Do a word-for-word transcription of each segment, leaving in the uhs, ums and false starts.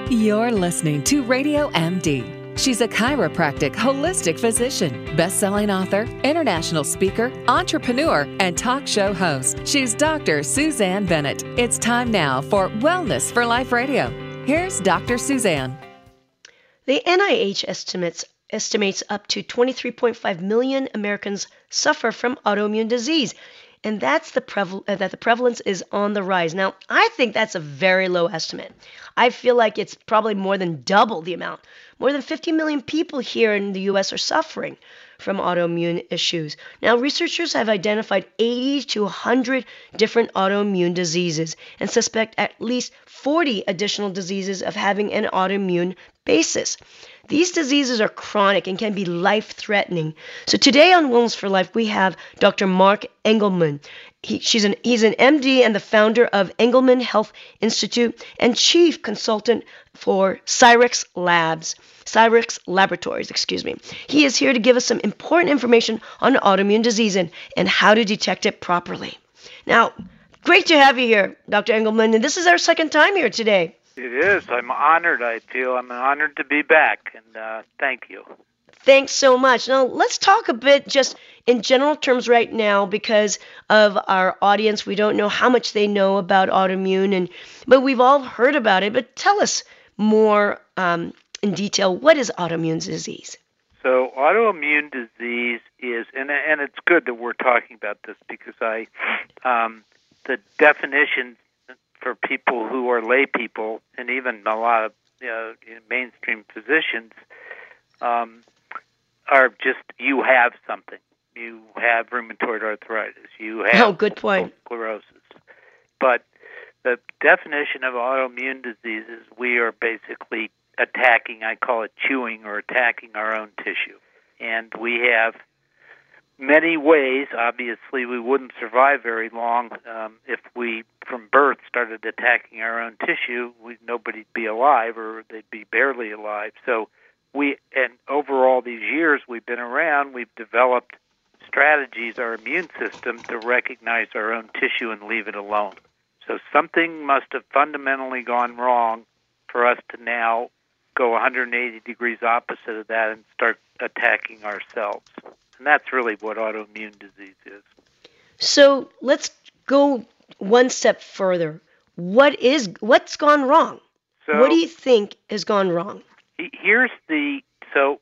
You're listening to Radio M D. She's a chiropractic holistic physician, best-selling author, international speaker, entrepreneur, and talk show host. She's Doctor Suzanne Bennett. It's time now for Wellness for Life Radio. Here's Doctor Suzanne. The N I H estimates estimates up to twenty-three point five million Americans suffer from autoimmune disease, and that's the preval- uh, that the prevalence is on the rise. Now, I think that's a very low estimate. I feel like it's probably more than double the amount. More than fifty million people here in the U S are suffering from autoimmune issues. Now, researchers have identified eighty to one hundred different autoimmune diseases and suspect at least forty additional diseases of having an autoimmune basis. These diseases are chronic and can be life-threatening. So today on Wellness for Life, we have Doctor Mark Engelman. He, she's an, he's an M D and the founder of Engelman Health Institute and chief consultant for Cyrex Labs. Cyrex Laboratories, excuse me. He is here to give us some important information on autoimmune disease and, and how to detect it properly. Now, great to have you here, Doctor Engelman, and this is our second time here today. It is. I'm honored. I feel I'm honored to be back, and uh, thank you. Thanks so much. Now, let's talk a bit just in general terms right now because of our audience. We don't know how much they know about autoimmune, and but we've all heard about it. But tell us more um, in detail, what is autoimmune disease? So autoimmune disease is, and and it's good that we're talking about this because I, um, the definition for people who are lay people and even a lot of you know, mainstream physicians um, are just, you have something. You have rheumatoid arthritis. You have oh, good point. Sclerosis. But the definition of autoimmune disease is we are basically attacking, I call it chewing or attacking our own tissue. And we have many ways. Obviously, we wouldn't survive very long um, if we, from birth, started attacking our own tissue. We, nobody'd be alive, or they'd be barely alive. So we, and over all these years we've been around, we've developed strategies, our immune system, to recognize our own tissue and leave it alone. So something must have fundamentally gone wrong for us to now go one hundred eighty degrees opposite of that and start attacking ourselves. And that's really what autoimmune disease is. So let's go one step further. What is what's gone wrong? So, what do you think has gone wrong? Here's the so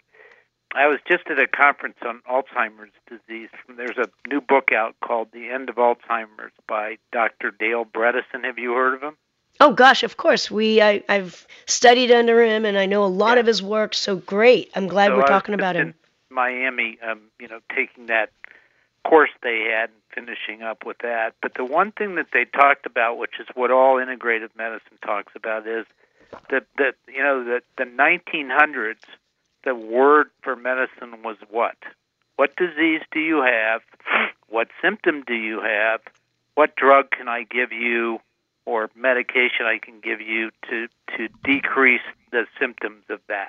I was just at a conference on Alzheimer's disease. There's a new book out called The End of Alzheimer's by Doctor Dale Bredesen. Have you heard of him? Oh gosh, of course. We I, I've studied under him, and I know a lot yeah. of his work. So great. I'm glad so we're I talking was about in him. Miami, um, you know, taking that course they had and finishing up with that. But the one thing that they talked about, which is what all integrative medicine talks about, is that that you know that the nineteen hundreds, the word for medicine was what? What disease do you have? What symptom do you have? What drug can I give you, or medication I can give you to, to decrease the symptoms of that?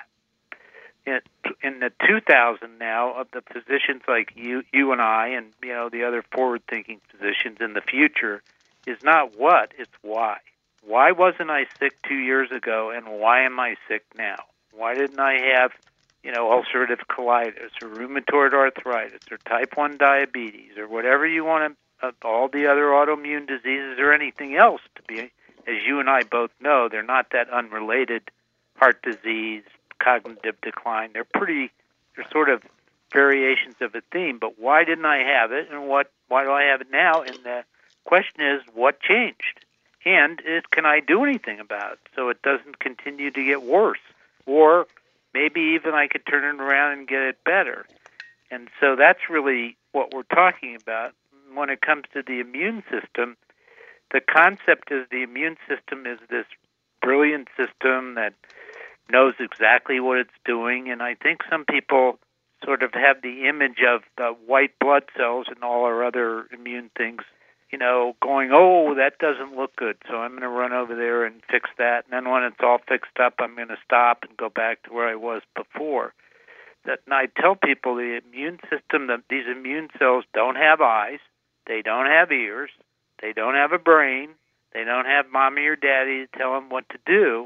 In, in the two thousand now, of the physicians like you, you and I, and you know the other forward-thinking physicians in the future, is not what, it's why. Why wasn't I sick two years ago, and why am I sick now? Why didn't I have, you know, ulcerative colitis or rheumatoid arthritis or type one diabetes or whatever you want to, uh, all the other autoimmune diseases or anything else to be, as you and I both know, they're not that unrelated. Heart disease, cognitive decline, they're pretty, they're sort of variations of a theme, but why didn't I have it, and what? Why do I have it now? And the question is, what changed? And is, can I do anything about it so it doesn't continue to get worse? Or maybe even I could turn it around and get it better. And so that's really what we're talking about. When it comes to the immune system, the concept is the immune system is this brilliant system that knows exactly what it's doing. And I think some people sort of have the image of the white blood cells and all our other immune things, you know, going, oh, that doesn't look good, so I'm going to run over there and fix that. And then when it's all fixed up, I'm going to stop and go back to where I was before. That, and I tell people the immune system, that these immune cells don't have eyes, they don't have ears, they don't have a brain, they don't have mommy or daddy to tell them what to do.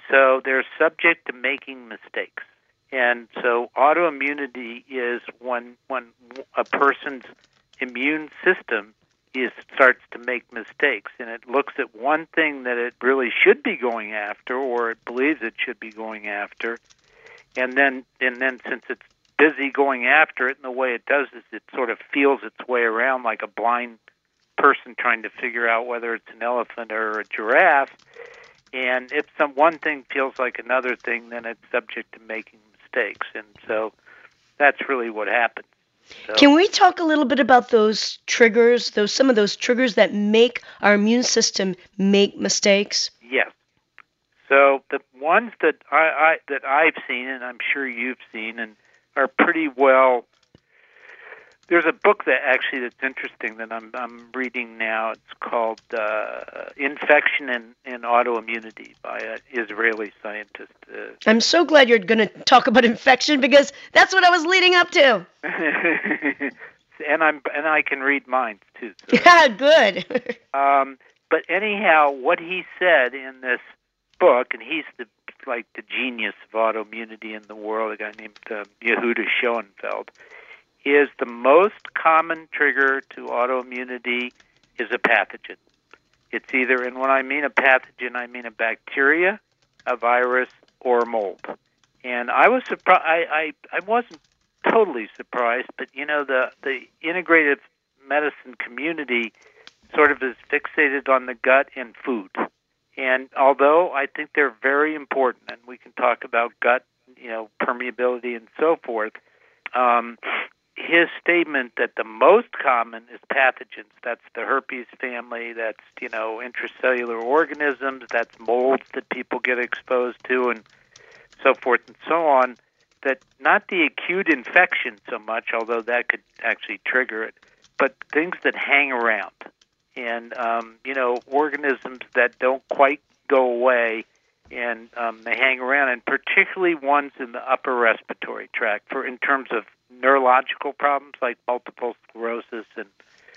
so they're subject to making mistakes. And so autoimmunity is when when a person's immune system is starts to make mistakes, and it looks at one thing that it really should be going after, or it believes it should be going after, and then and then since it's busy going after it, and the way it does is it sort of feels its way around like a blind person trying to figure out whether it's an elephant or a giraffe. And if some one thing feels like another thing, then it's subject to making mistakes. And so that's really what happens. So, can we talk a little bit about those triggers, those some of those triggers that make our immune system make mistakes? Yes. So the ones that I, I that I've seen, and I'm sure you've seen, and are pretty well. There's a book that actually that's interesting that I'm I'm reading now. It's called uh, Infection and, and Autoimmunity by an Israeli scientist. Uh, I'm so glad you're going to talk about infection because that's what I was leading up to. and I'm and I can read minds too. So. Yeah, good. um, but anyhow, what he said in this book, and he's the like the genius of autoimmunity in the world, a guy named uh, Yehuda Schoenfeld, is the most common trigger to autoimmunity is a pathogen. It's either, and when I mean a pathogen, I mean a bacteria, a virus, or a mold. And I was surprised. I, I, I wasn't totally surprised, but you know, the the integrative medicine community sort of is fixated on the gut and food. And although I think they're very important, and we can talk about gut, you know, permeability and so forth. Um, His statement that the most common is pathogens. That's the herpes family. That's, you know, intracellular organisms. That's molds that people get exposed to and so forth and so on. That not the acute infection so much, although that could actually trigger it, but things that hang around. And, um, you know, organisms that don't quite go away and um, they hang around, and particularly ones in the upper respiratory tract for in terms of neurological problems like multiple sclerosis and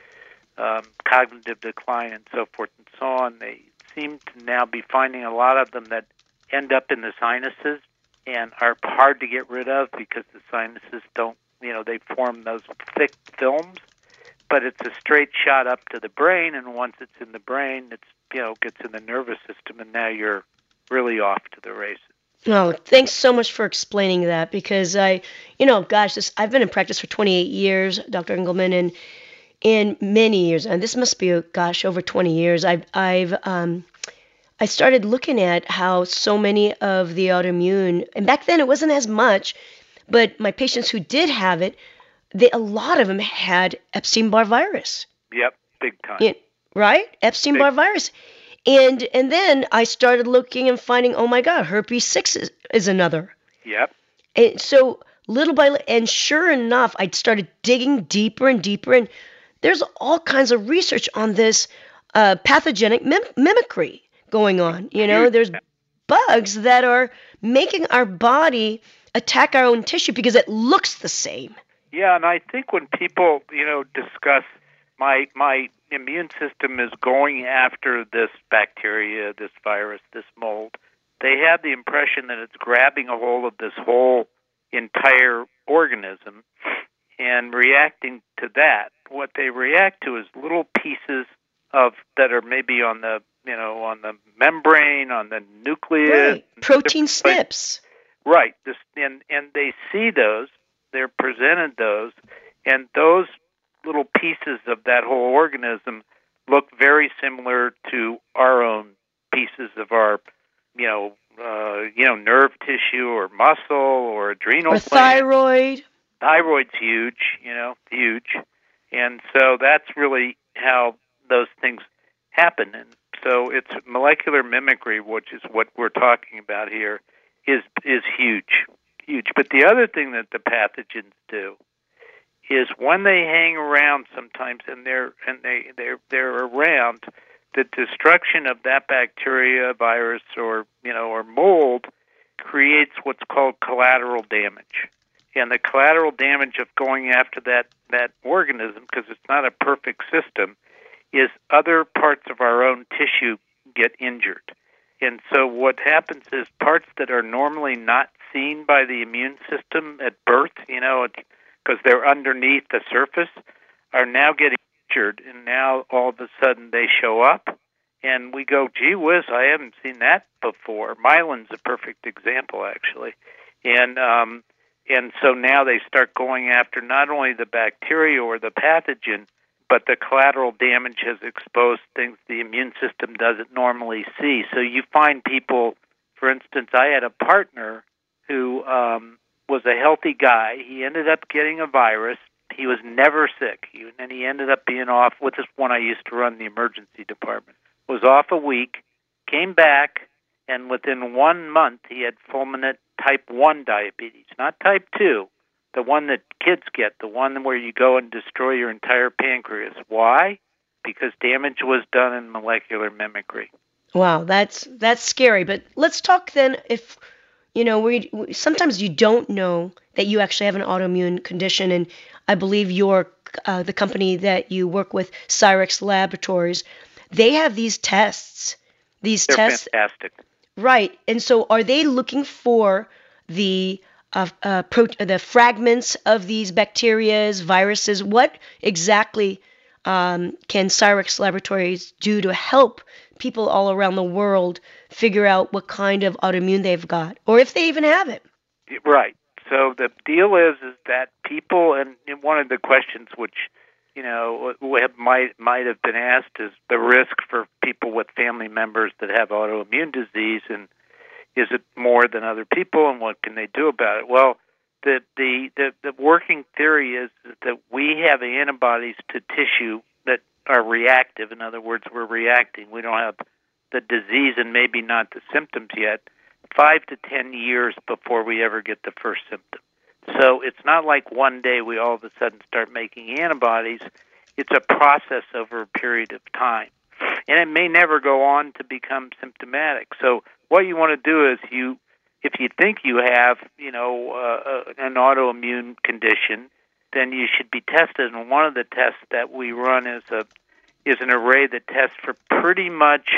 um, cognitive decline and so forth and so on. They seem to now be finding a lot of them that end up in the sinuses and are hard to get rid of because the sinuses don't, you know, they form those thick films, but it's a straight shot up to the brain, and once it's in the brain, it's, you know, gets in the nervous system, and now you're really off to the races. Oh, thanks so much for explaining that, because I, you know, gosh, this, I've been in practice for twenty-eight years, Doctor Engelman, and in many years, and this must be, gosh, over twenty years, I've, I've, um, I started looking at how so many of the autoimmune, and back then it wasn't as much, but my patients who did have it, they, a lot of them had Epstein-Barr virus. Yep, big time. Yeah, right? Epstein-Barr virus. And and then I started looking and finding, oh my God, herpes six is, is another. Yep. And so little by little, and sure enough, I started digging deeper and deeper, and there's all kinds of research on this uh, pathogenic mim- mimicry going on. You know, there's bugs that are making our body attack our own tissue because it looks the same. Yeah, and I think when people, you know, discuss my my immune system is going after this bacteria, this virus, this mold, they have the impression that it's grabbing a hold of this whole entire organism and reacting to that. What they react to is little pieces of that are maybe on the, you know, on the membrane, on the nucleus. Right. Protein snips. Right. This, and, and they see those, they're presented those, and those little pieces of that whole organism look very similar to our own pieces of our, you know, uh, you know, nerve tissue or muscle or adrenal or gland. thyroid. Thyroid's huge, you know, huge, and so that's really how those things happen. And so it's molecular mimicry, which is what we're talking about here, is is huge, huge. But the other thing that the pathogens do is when they hang around sometimes, and they're and they they're they're around, the destruction of that bacteria, virus, or you know, or mold creates what's called collateral damage. And the collateral damage of going after that that organism, because it's not a perfect system, is other parts of our own tissue get injured. And so what happens is parts that are normally not seen by the immune system at birth, you know, because they're underneath the surface, are now getting injured, and now all of a sudden they show up, and we go, gee whiz, I haven't seen that before. Myelin's a perfect example, actually. And um, and so now they start going after not only the bacteria or the pathogen, but the collateral damage has exposed things the immune system doesn't normally see. So you find people, for instance, I had a partner who um, was a healthy guy. He ended up getting a virus. He was never sick. He, and he ended up being off with this one I used to run the emergency department. Was off a week, came back, and within one month he had fulminant type one diabetes, not type two. The one that kids get, the one where you go and destroy your entire pancreas. Why? Because damage was done in molecular mimicry. Wow, that's that's scary. But let's talk then. If you know, we, we sometimes you don't know that you actually have an autoimmune condition, and I believe your uh, the company that you work with, Cyrex Laboratories, they have these tests. These They're tests, fantastic. Right? And so, are they looking for the Uh, uh, pro- the fragments of these bacterias, viruses? What exactly um, can Cyrex Laboratories do to help people all around the world figure out what kind of autoimmune they've got, or if they even have it? Right. So the deal is is that people, and one of the questions which you know have, might might have been asked is the risk for people with family members that have autoimmune disease, and is it more than other people, and what can they do about it? Well, the, the, the, the working theory is that we have antibodies to tissue that are reactive. In other words, we're reacting. We don't have the disease and maybe not the symptoms yet, five to ten years before we ever get the first symptom. So it's not like one day we all of a sudden start making antibodies. It's a process over a period of time. And it may never go on to become symptomatic. So what you want to do is you, if you think you have, you know, uh, an autoimmune condition, then you should be tested. And one of the tests that we run is a is an array that tests for pretty much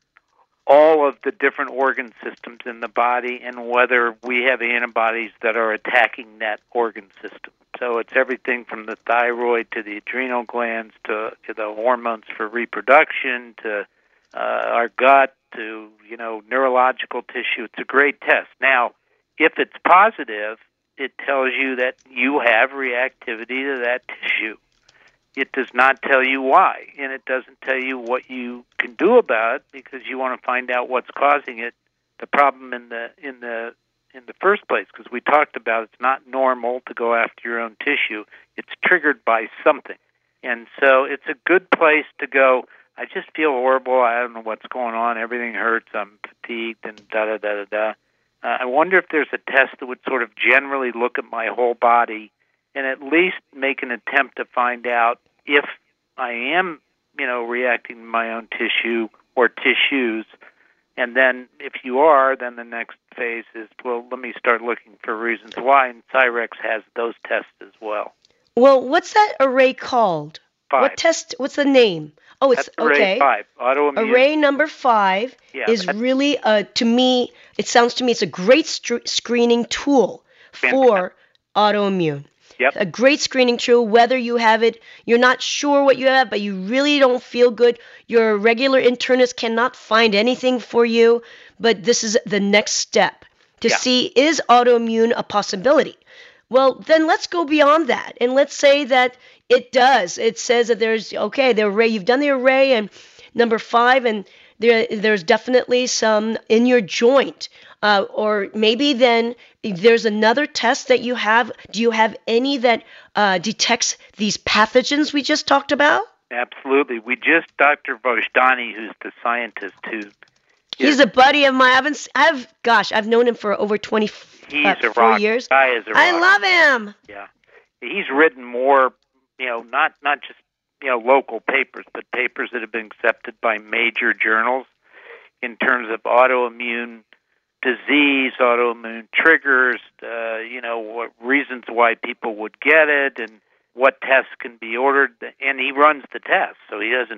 all of the different organ systems in the body and whether we have antibodies that are attacking that organ system. So it's everything from the thyroid to the adrenal glands to, to the hormones for reproduction to uh, our gut to, you know, neurological tissue. It's a great test. Now, if it's positive, it tells you that you have reactivity to that tissue. It does not tell you why, and it doesn't tell you what you can do about it because you want to find out what's causing it, the problem in the in the in the first place, because we talked about it's not normal to go after your own tissue. It's triggered by something. And so it's a good place to go, I just feel horrible, I don't know what's going on, everything hurts, I'm fatigued, and da-da-da-da-da. Uh, I wonder if there's a test that would sort of generally look at my whole body and at least make an attempt to find out if I am, you know, reacting to my own tissue or tissues. And then if you are, then the next phase is, well, let me start looking for reasons why, and Cyrex has those tests as well. Well, what's that array called? Five. What test? What's the name? Oh, it's That's array okay. five. Autoimmune. Array number five Yeah, is really, uh, to me, it sounds to me, it's a great str- screening tool for autoimmune. Yep. A great screening tool, whether you have it, you're not sure what you have, but you really don't feel good. Your regular internist cannot find anything for you, but this is the next step to Yeah. see, is autoimmune a possibility? Well, then let's go beyond that, and let's say that it does. It says that there's, okay, the array, you've done the array, and number five, and there, there's definitely some in your joint. Uh, or maybe then there's another test that you have. Do you have any that uh, detects these pathogens we just talked about? Absolutely. We just, Doctor Vojdani, who's the scientist who... He's a buddy of mine. I've been, I've, gosh, I've known him for over twenty-four He's a rock. years. Guy is a rock. I love him. Yeah. He's written more, you know, not, not just, you know, local papers, but papers that have been accepted by major journals in terms of autoimmune disease, autoimmune triggers, uh, you know, what reasons why people would get it, and what tests can be ordered. And he runs the tests, so he doesn't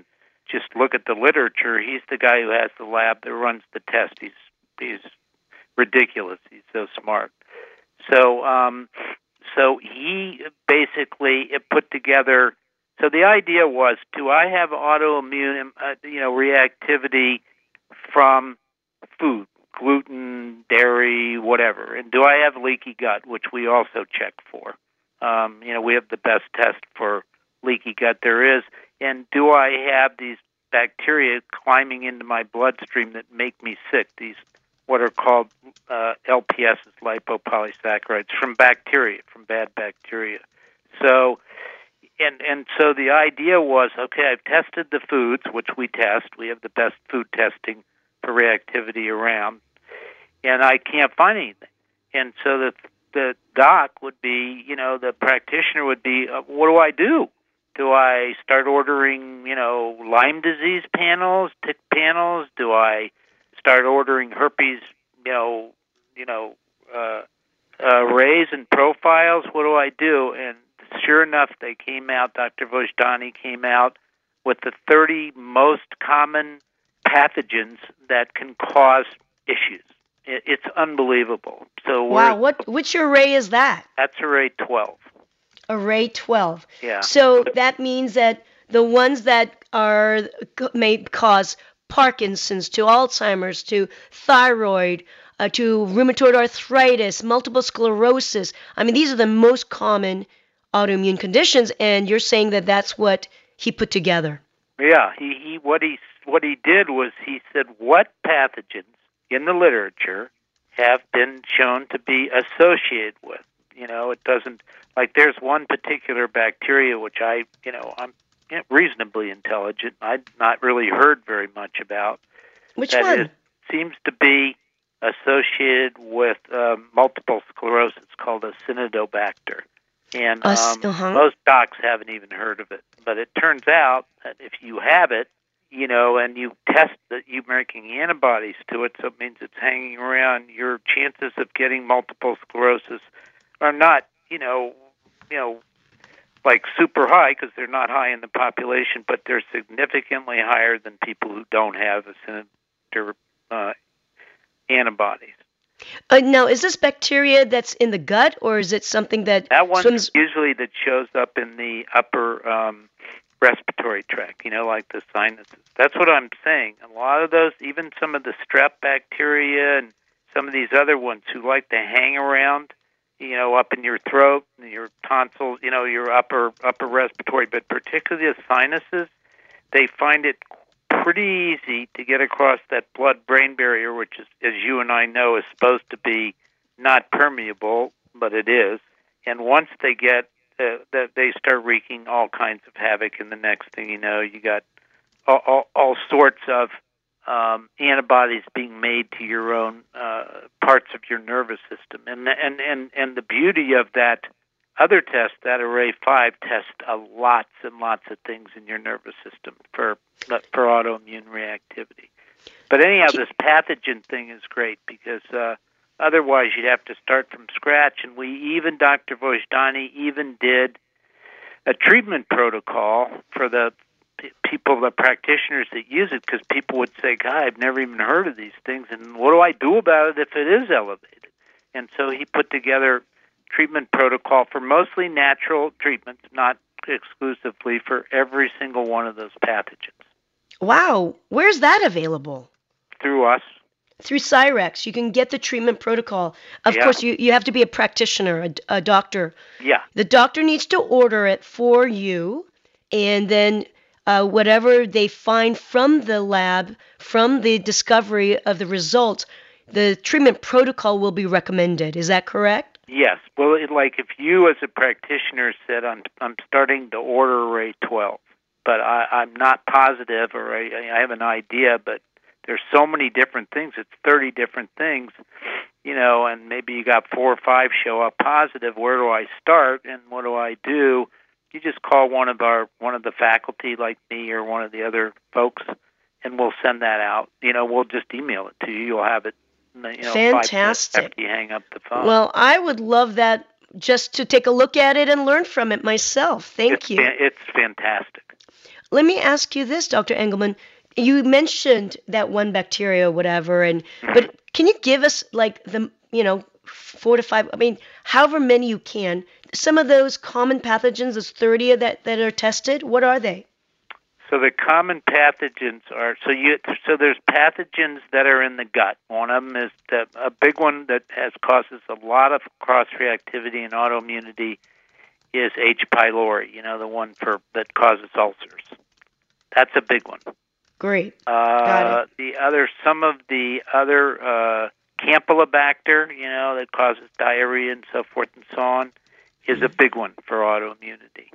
just look at the literature. He's the guy who has the lab that runs the test. He's he's ridiculous. He's so smart. So um, so he basically put together. So the idea was, do I have autoimmune, uh, you know, reactivity from food, gluten, dairy, whatever, and do I have leaky gut, which we also check for. Um, you know, we have the best test for leaky gut there is. And do I have these bacteria climbing into my bloodstream that make me sick? These what are called uh, L P Ss, lipopolysaccharides, from bacteria, from bad bacteria. So, and and so the idea was, okay, I've tested the foods, which we test. We have the best food testing for reactivity around, and I can't find anything. And so the the doc would be, you know, the practitioner would be, uh, what do I do? Do I start ordering, you know, Lyme disease panels, tick panels? Do I start ordering herpes, you know, you know, uh, uh, arrays and profiles? What do I do? And sure enough, they came out. Doctor Vojdani came out with the thirty most common pathogens that can cause issues. It, it's unbelievable. So wow, what which array is that? That's array twelve. Array twelve. Yeah. So that means that the ones that are may cause Parkinson's to Alzheimer's to thyroid uh, to rheumatoid arthritis, multiple sclerosis. I mean, these are the most common autoimmune conditions, and you're saying that that's what he put together. Yeah. He, he what he what he did was he said, what pathogens in the literature have been shown to be associated with? You know, it doesn't. Like, there's one particular bacteria which I, you know, I'm reasonably intelligent. I've not really heard very much about. Which that one? Is, seems to be associated with uh, multiple sclerosis, called Acinetobacter. And um, uh-huh. most docs haven't even heard of it. But it turns out that if you have it, you know, and you test that you're making antibodies to it, so it means it's hanging around, your chances of getting multiple sclerosis are not, you know, you know, like super high, because they're not high in the population, but they're significantly higher than people who don't have a uh, antibodies. Uh, now, is this bacteria that's in the gut, or is it something that that one's swims? Usually that shows up in the upper um, respiratory tract, you know, like the sinuses. That's what I'm saying. A lot of those, even some of the strep bacteria and some of these other ones who like to hang around, you know, up in your throat, your tonsils, you know, your upper upper respiratory, but particularly the sinuses, they find it pretty easy to get across that blood-brain barrier, which is, as you and I know, is supposed to be not permeable, but it is. And once they get, uh, that they start wreaking all kinds of havoc, and the next thing you know, you got all, all, all sorts of Um, antibodies being made to your own uh, parts of your nervous system. And, and and and the beauty of that other test, that Array five, tests uh, lots and lots of things in your nervous system for for autoimmune reactivity. But anyhow, this pathogen thing is great, because uh, otherwise you'd have to start from scratch. And we even, Doctor Vojdani even did a treatment protocol for the people, the practitioners that use it, because people would say, God, I've never even heard of these things, and what do I do about it if it is elevated? And so he put together treatment protocol for mostly natural treatments, not exclusively for every single one of those pathogens. Wow. Where's that available? Through us. Through Cyrex. You can get the treatment protocol. Of yeah. course, you, you have to be a practitioner, a, a doctor. Yeah. The doctor needs to order it for you, and then Uh, whatever they find from the lab, from the discovery of the results, the treatment protocol will be recommended. Is that correct? Yes. Well, it, like if you as a practitioner said, I'm, I'm starting to order Array twelve, but I, I'm not positive, or I, I have an idea, but there's so many different things. It's thirty different things, you know, and maybe you got four or five show up positive. Where do I start, and what do I do? You just call one of our one of the faculty, like me, or one of the other folks, and we'll send that out. You know, we'll just email it to you. You'll have it, you know, fantastic. five minutes after you hang up the phone. Well, I would love that, just to take a look at it and learn from it myself. Thank it's you. Fa- it's fantastic. let me ask you this, Doctor Engelman. You mentioned that one bacteria or whatever, and but can you give us like the, you know, four to five, I mean, however many you can, some of those common pathogens, those thirty that, that are tested, what are they? So the common pathogens are, so you so there's pathogens that are in the gut. One of them is the, a big one that has causes a lot of cross-reactivity and autoimmunity is H. pylori, you know, the one for that causes ulcers. That's a big one. Great. Uh, Got it. The other, some of the other uh, Campylobacter, you know, that causes diarrhea and so forth and so on, is a big one for autoimmunity.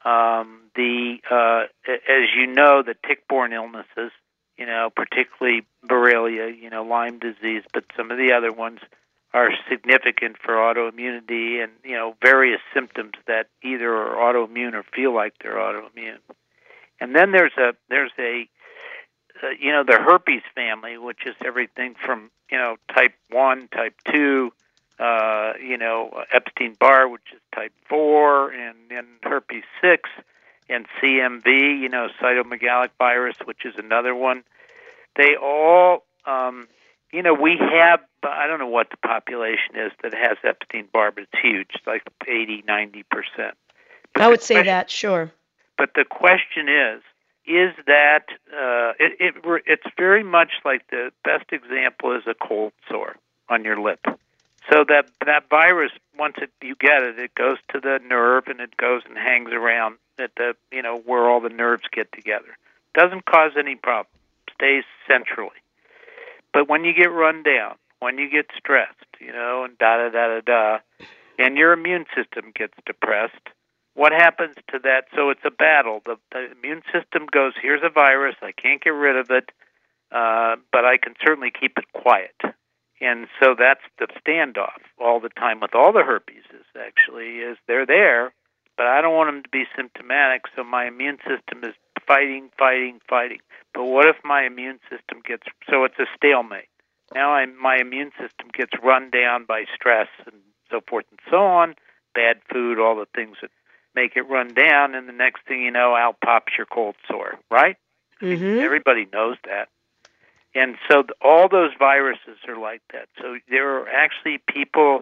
Um, the uh, as you know, the tick-borne illnesses, you know, particularly Borrelia, you know, Lyme disease, but some of the other ones are significant for autoimmunity, and you know, various symptoms that either are autoimmune or feel like they're autoimmune. And then there's a there's a uh, you know, the herpes family, which is everything from, you know, type one, type two. Uh, you know, Epstein-Barr, which is type four, and then herpes six, and C M V, you know, cytomegalic virus, which is another one. They all, um, you know, we have, I don't know what the population is that has Epstein-Barr, but it's huge, like eighty, ninety percent. But I would say question, that, sure. But the question is, is that, uh, it, it, it's very much like the best example is a cold sore on your lip. So that that virus, once it, you get it, it goes to the nerve and it goes and hangs around at the, you know, where all the nerves get together. Doesn't cause any problem. Stays centrally. But when you get run down, when you get stressed, you know, and da da da da da, and your immune system gets depressed, what happens to that? So it's a battle. The, the immune system goes, here's a virus, I can't get rid of it, uh, but I can certainly keep it quiet. And so that's the standoff all the time with all the herpes is actually is they're there, but I don't want them to be symptomatic, so my immune system is fighting, fighting, fighting. But what if my immune system gets, so it's a stalemate. Now I'm, my immune system gets run down by stress and so forth and so on, bad food, all the things that make it run down, and the next thing you know, out pops your cold sore, right? Mm-hmm. Everybody knows that. And so the, all those viruses are like that. So there are actually people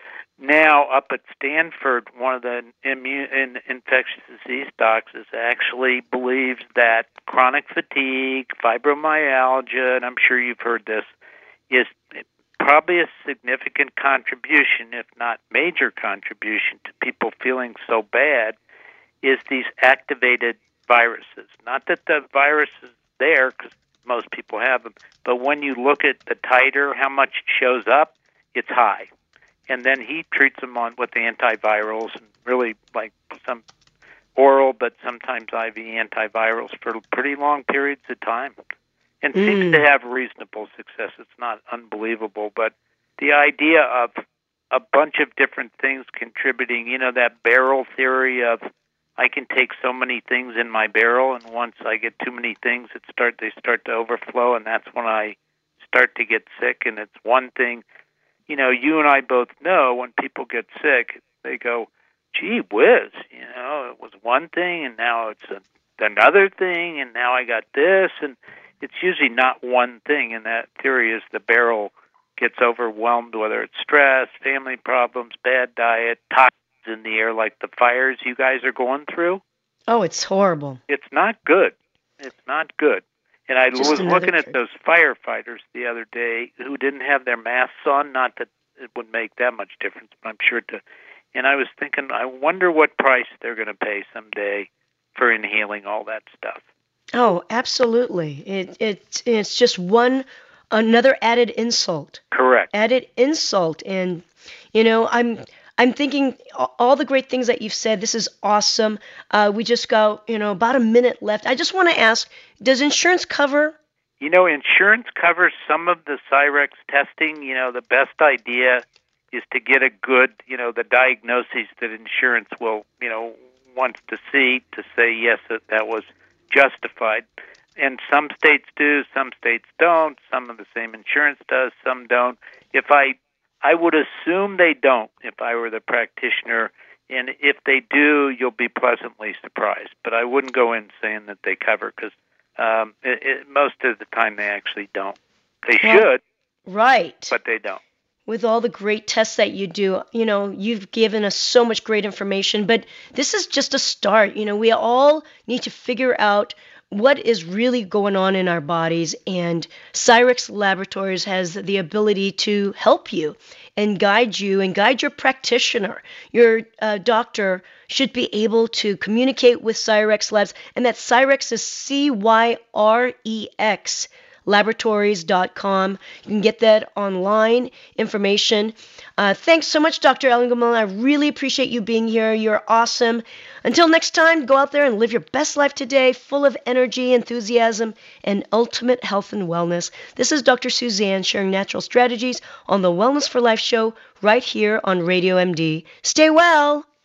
now up at Stanford, one of the immune, in, infectious disease docs is actually believes that chronic fatigue, fibromyalgia, and I'm sure you've heard this, is probably a significant contribution, if not major contribution, to people feeling so bad, is these activated viruses. Not that the virus is there, because most people have them, but when you look at the titer, how much it shows up, it's high. And then he treats them on with antivirals, and really like some oral, but sometimes I V antivirals for pretty long periods of time. And mm. seems to have reasonable success. It's not unbelievable, but the idea of a bunch of different things contributing, you know, that barrel theory of I can take so many things in my barrel, and once I get too many things, it start they start to overflow, and that's when I start to get sick. And it's one thing, you know, you and I both know when people get sick, they go, gee whiz, you know, it was one thing, and now it's a, another thing, and now I got this, and it's usually not one thing, and that theory is the barrel gets overwhelmed, whether it's stress, family problems, bad diet, toxins in the air, like the fires you guys are going through. Oh, it's horrible. It's not good. It's not good. And I Just was looking trick. at those firefighters the other day who didn't have their masks on, not that it would make that much difference, but I'm sure to. And I was thinking, I wonder what price they're going to pay someday for inhaling all that stuff. Oh, absolutely. It it it's just one another added insult. Correct. Added insult, and you know, I'm I'm thinking all the great things that you've said. This is awesome. Uh, we just got, you know, about a minute left. I just want to ask, does insurance cover? You know, insurance covers some of the Cyrex testing. You know, the best idea is to get a good, you know, the diagnoses that insurance will, you know, wants to see to say, yes, that, that was justified. And some states do, some states don't. Some of the same insurance does, some don't. If I I would assume they don't if I were the practitioner. And if they do, you'll be pleasantly surprised. But I wouldn't go in saying that they cover, because um, it, it, most of the time they actually don't. They well, should, right? But they don't. With all the great tests that you do, you know, you've given us so much great information, but this is just a start. You know, we all need to figure out what is really going on in our bodies, and Cyrex Laboratories has the ability to help you and guide you and guide your practitioner. Your uh, doctor should be able to communicate with Cyrex Labs, and that Cyrex is C Y R E X laboratories dot com. You can get that online information. Uh, thanks so much, Doctor Engelman. I really appreciate you being here. You're awesome. Until next time, go out there and live your best life today, full of energy, enthusiasm, and ultimate health and wellness. This is Doctor Suzanne sharing natural strategies on the Wellness for Life show right here on Radio M D. Stay well.